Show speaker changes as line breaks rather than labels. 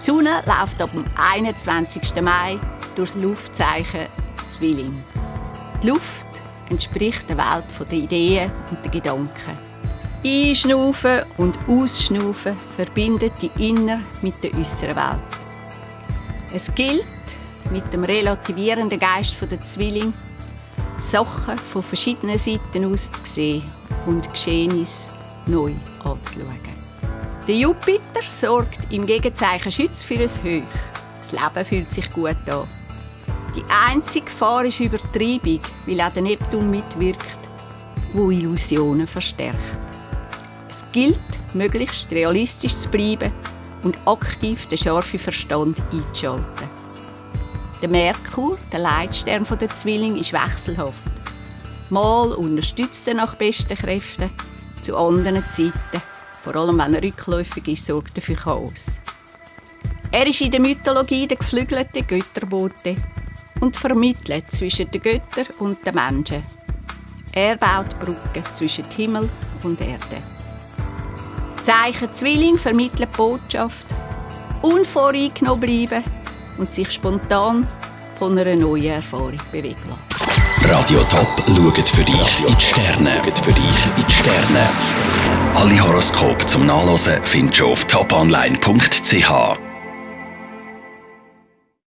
Sonne läuft ab dem 21. Mai durch das Luftzeichen Zwilling. Die Luft entspricht der Welt der Ideen und der Gedanken. Einschnaufen und Ausschnaufen verbindet die innere mit der äußeren Welt. Es gilt, mit dem relativierenden Geist der Zwilling Sachen von verschiedenen Seiten aus zu sehen und Geschehnisse neu anzuschauen. Der Jupiter sorgt im Gegenzeichen Schütz für ein Hoch. Das Leben fühlt sich gut an. Die einzige Gefahr ist Übertreibung, weil auch der Neptun mitwirkt, wo Illusionen verstärkt. Es gilt, möglichst realistisch zu bleiben und aktiv den scharfen Verstand einzuschalten. Der Merkur, der Leitstern der Zwilling, ist wechselhaft. Mal unterstützt er nach besten Kräften, zu anderen Zeiten, vor allem wenn er rückläufig ist, sorgt er für Chaos. Er ist in der Mythologie der geflügelte Götterbote und vermittelt zwischen den Göttern und den Menschen. Er baut Brücken zwischen Himmel und Erde. Das Zeichen Zwilling vermittelt die Botschaft, unvoreingenommen bleiben und sich spontan von einer neuen Erfahrung bewegen lassen.
Radio Top schaut für dich in die Sterne. Alle Horoskope zum Nachlesen findest du auf toponline.ch.